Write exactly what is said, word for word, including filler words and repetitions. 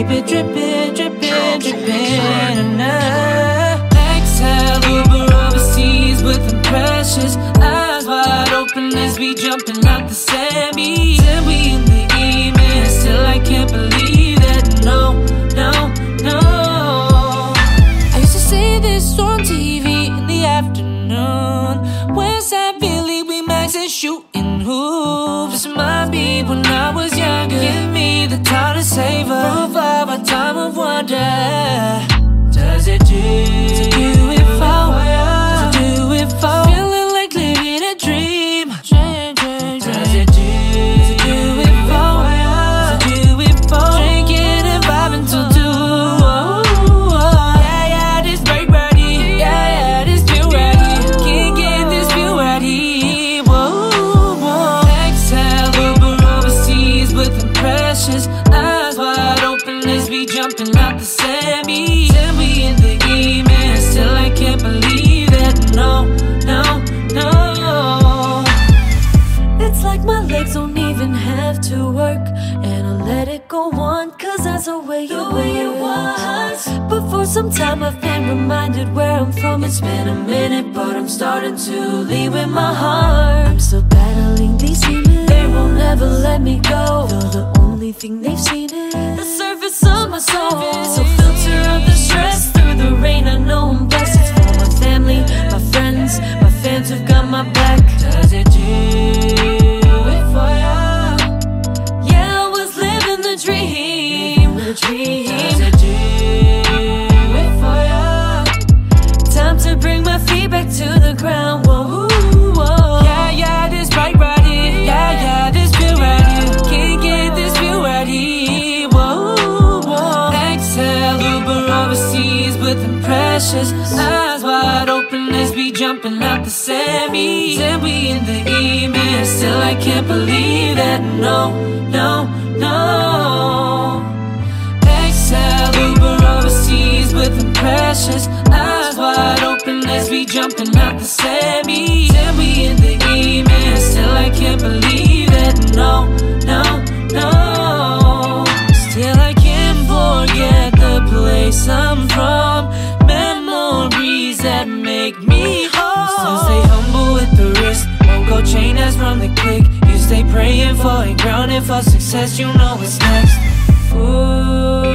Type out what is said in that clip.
keep it dripping, dripping, dripping. And I exhale, Uber overseas with them precious eyes wide open as we jumping out the sand beach. And we in the evening, still I can't believe that. No, no, no. I used to see this on T V in the afternoon. Westside Billy, we maxing shooting hoops. This might be when I was younger. Give me the time to savor, provide a time of wonder. Does it do, to do it for you? To do it for feeling like living a dream. Does it do, to do it for you? To do it for drinking and vibing till two. Yeah, yeah, this break ready. Yeah, yeah, this feel ready. Can't get this feel ready. Whoa, whoa. Exhale, Uber overseas with them precious eyes wide open as we jumping out the sand beach. And we in the evening, still I can't believe that. No, no, no. It's like my legs don't even have to work, and I'll let it go on, cause that's the way you, the way it was. But for some time I've been reminded where I'm from. It's been a minute, but I'm starting to leave with my heart. I'm still battling these demons, they won't ever let me go, though the only thing they've seen is the surface of my soul. So filter out the stress through the rain. I know I'm blessed. It's for my family, my friends, my fans who've got my back. Does it do it for you? Yeah, I was living the dream. The dream. Does it do it for you? Time to bring my feet back to the ground. Whoa, whoa. Yeah, yeah, this right ready. Yeah, yeah, this feel ready. Can't get this feel ready. Whoa, whoa. Exhale, Uber overseas with them precious eyes wide open as we jumping out the sand beach. And we in the evening, still I can't believe that. No, no, no. Exhale, Uber overseas with them precious eyes wide open as we jumping out the sand beach. And we in the evening, still I can't believe that. No, no, no. Still I can't forget the place I'm from. Memories that make me whole. Still stay humble with the risk. Won't go chain as from the click. You stay praying for and grounded for success. You know what's next. Ooh.